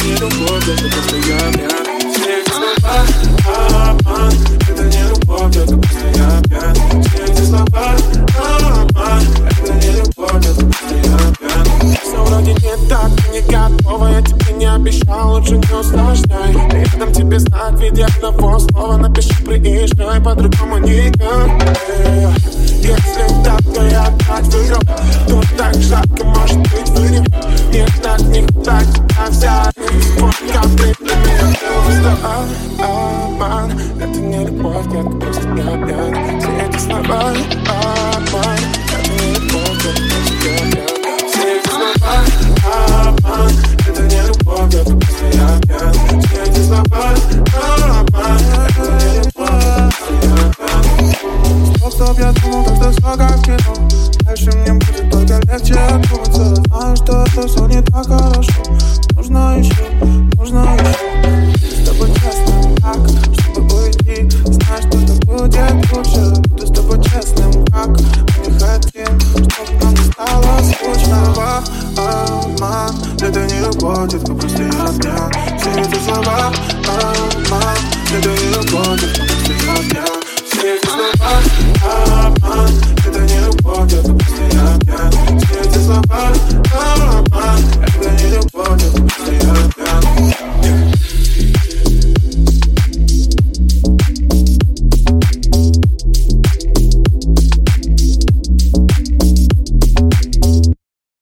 не любовь, это просто я пьян. Все эти слова, обман, это не любовь, это просто я пьян. Все эти слова, обман, это не любовь, это просто я пьян. Все вроде не так, ты не готова, я тебе не обещал, лучше не усложняй. Я дам тебе знак в виде одного слова, напиши приезжай, по-другому никак. Если так, то я опять выиграл. Тут так жарко, может быть выйдем. Нет, так не хватает, а взять сколько времени. Обман, это не любовь, это просто я пьян. Все эти слова, обман, это не любовь, это просто я пьян. Все эти слова, обман, это не любовь, это просто я пьян. Все эти слова, обман, это не любовь, это просто я пьян. Стоп, я думал, как-то все как в кино. Дальше мне будет только легче отдуматься. Знаю, что это все не так хорошо. Нужно еще. С тобой честным так, чтобы уйти. Знаешь, что это будет лучше. Буду с тобой честным как. Мы не хотим, чтобы нам не стало скучно. Обман, это не любовь, это просто я пьян. Все эти слова, обман, это не любовь, это просто я пьян.